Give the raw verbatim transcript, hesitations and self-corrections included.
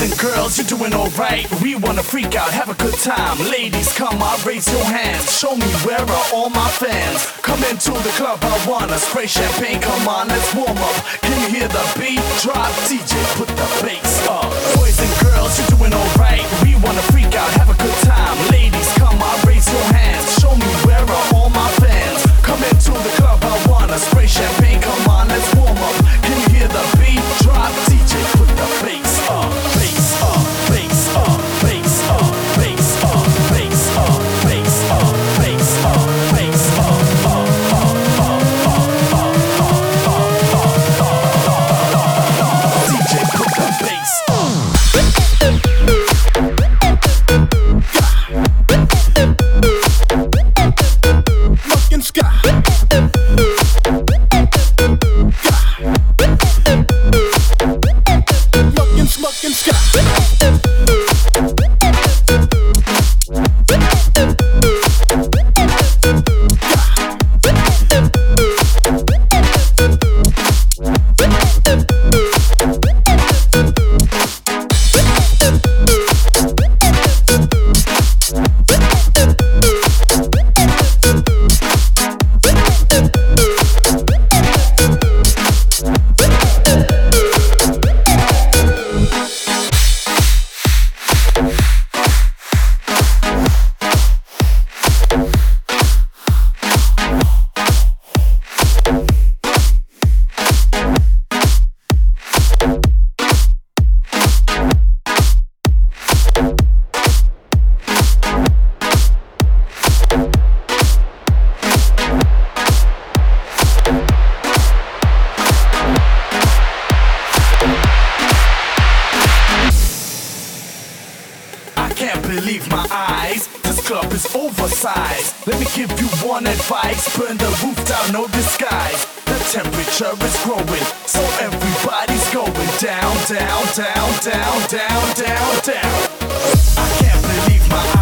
and girls, you're doing alright. We wanna freak out, have a good time. Ladies, come on, raise your hands. Show me where are all my fans. Come into the club, I wanna spray champagne. Come on, let's warm up. Can you hear the beat drop? D J, put the bass up. Boys and girls, you're doing alright. We wanna freak out, have a good time. Ladies, come on, raise your hands. Show me where are all my fans. Come into the club, I wanna spray champagne. Come on, let's warm up. Can you hear the beat drop? D J, put the bass up, bass up, bass up, bass up, bass up, bass up, bass up, bass up, bass up, up, up, up, up, up, up, up, up. D J, put the bass up. Looking sky. Looking, smoking sky. Can't believe my eyes, this club is oversized. Let me give you one advice, burn the roof down, no disguise. The temperature is growing, so everybody's going down, down, down, down, down, down, down. I can't believe my eyes.